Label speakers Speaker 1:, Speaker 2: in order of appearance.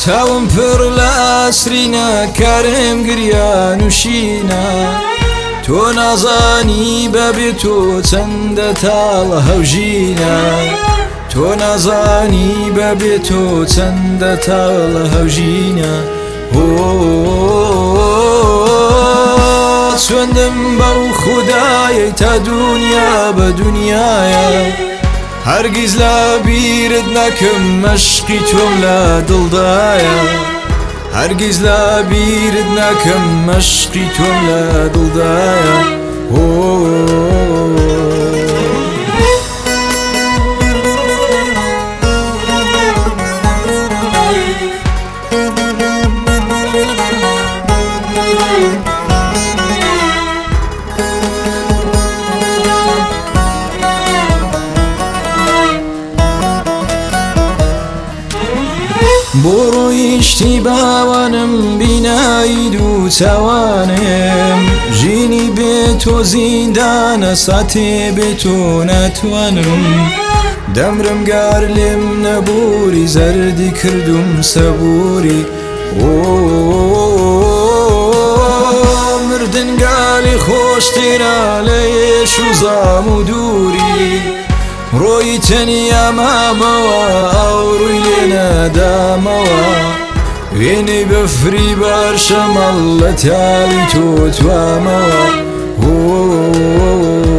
Speaker 1: چاوم پڕ لە ئاسرینە کارم گریان وشینە تۆ نازانی بەبێ تۆ چەندە تاڵە هەوژینە تۆ نازانی بەبێ تۆ چەندە تاڵە هەوژینە سوێندم بەو خودایەی تا دنیا بە دنیایە هەرگیز لە بیرت نەکەم مەشقی تۆم لە دڵدایە هەرگیز لە بیرت نەکەم مەشقی تۆم لە دڵدایە بۆ ڕۆیشتی باوانم بینایی دوو چاوانم ژینی بێ تۆ زیندانە ساتێ بێ تۆ ناتوانم دەمرم گار لێم نەبووری زەردی کردوم سەبووری مردن گالی خۆشتێرە لە یێش و زام و دووری ڕۆی تەنیا مامەوە ئەوڕووی لێ نەدامەوە وێنەی بەفری بارشەمەڵ لە تاڵی تۆ توامەوە